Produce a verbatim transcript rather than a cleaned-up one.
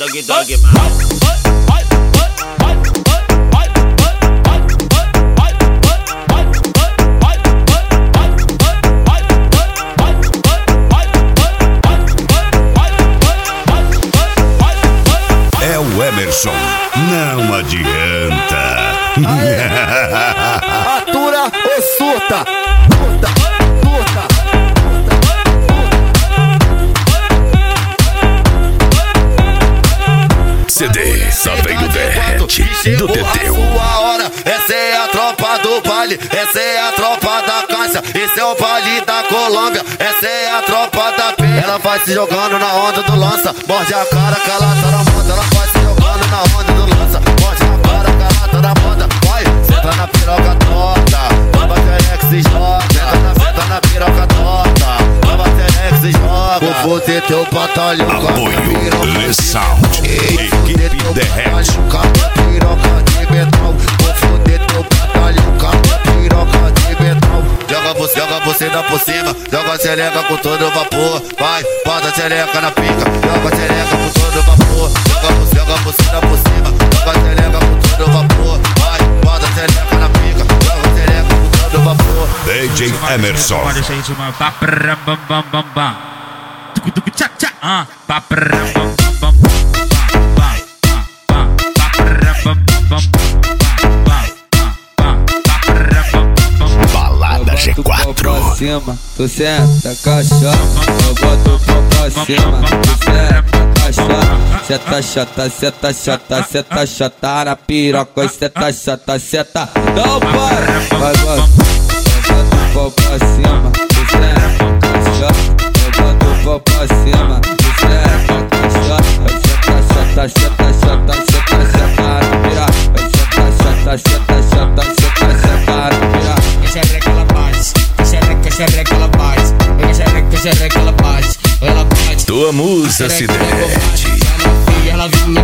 dog dog. É o Emerson, não adianta. Atura ou surta? Surta, surta. C D, só vem do derrete, do Teteu. Sua hora, essa é a tropa do baile, essa é a tropa da Cássia, esse é o baile da Colômbia, essa é a tropa da P. Ela vai se jogando na onda do lança, morde a cara que ela tá na moda. Ela vai se jogando na onda do lança, morde a cara que ela tá na moda. Vai, senta na piroca torta, nova terex se joga. Senta na, senta na piroca torta, nova terex se joga. Vou foder teu batalhão, apoio, Le Sound, equipe derrete. Piroca de metal, vou foder teu batalhão, cabra piroca de metal. Joga você, joga você dá por cima, joga a xereca com todo vapor. Vai, bota a xereca na pica, joga a xereca com todo vapor. Joga você, joga você dá por cima, joga a xereca com todo vapor. Vai, bota a xereca na pica, joga a xereca com todo vapor. D J Emerson. Deixa aí de uma papra bam bam bam bam. Tucu tucu tcha tcha. Ah, papra bam bam bam. Balada G quatro. Tu senta caixota, eu boto o pau pra cima. Tu senta caixota, seta chata, seta chata, seta chata na piroca, seta chata, seta. Não para, vai, vai. Eu boto o pau pra cima. Tu senta caixota, eu boto o pau pra cima. Tu senta caixota, seta chata, seta chata, seta chata na piroca, seta chata, seta chata, seta chata na piroca. Xereca ela bate, xereca, xereca ela bate, xereca, xereca ela bate, ela bate. Tua musa se derrete. Ela vinha